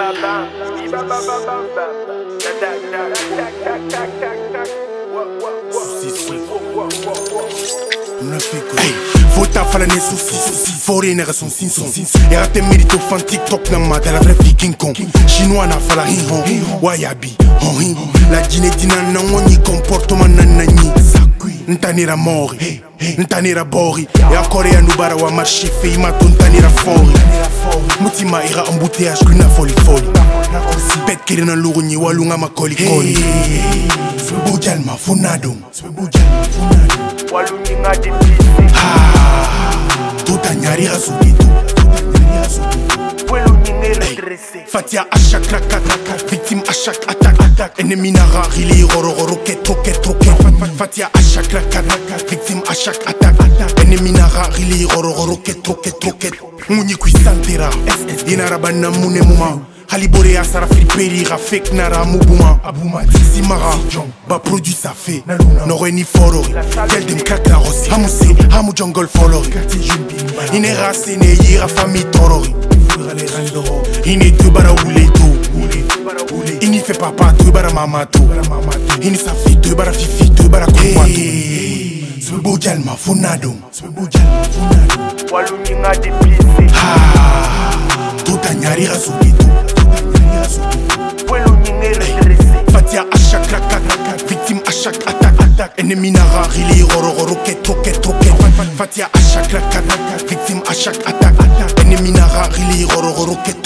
Vota fala ne soucis, foreigner son sinson. Et à tes mérites fan TikTok na mata la vraie fille King Kong. Chinois na fala hinhon, wayabi, honhin. La Guinée dina nangoni comportement nanani. Ntanira mori, ntanira bori. Et encore ya nubara wa marché fait maton ntanira fori. Mutima ira embouteillage kuna folie. Bet kirina luruni walunga makoli koli. Bujalma funado, walungi nga dipisi tout anyarira subito. Walungi nga redressé Fatia à chaque racat, victime à chaque attaque. Ennemi nara, il est roro, roquette. Fatia à chaque racat, victime à chaque attaque. Ennemi nara, il est roro, roquette. Mouni kui santera, inarabana mune mouma. Halibore a sara fliperi ra fake nara mubuma. Abuma simara, ba produit ça fait. N'aurait ni foro, tel dem crack la rossi. Hamousse, hamou jungle follow. Ine race ne yira famille torori. Ine te bara oule tout. Ini fait papa te bara mama tout. Ini sa fille te bara fifi te bara kumwa tout. Ce beau jalma funado. walungi nga dipisi Tout anyarira subito. walungi nga redressé Fatia à chaque racat, victime à chaque attaque. Ennemi nara, il est roro, roquette. Fatia à chaque racat, victime à chaque attaque. Ennemi nara, il est roro, roquette.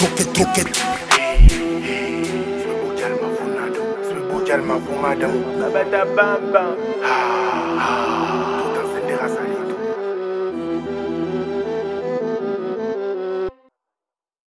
Bujalma funado Babada bamba